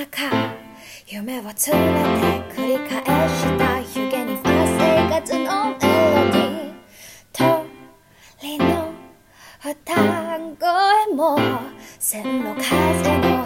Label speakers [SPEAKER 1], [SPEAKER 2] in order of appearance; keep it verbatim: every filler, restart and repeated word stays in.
[SPEAKER 1] 中夢を連れて繰り返した湯気にファ生活のメロディー鳥の歌声も線路風の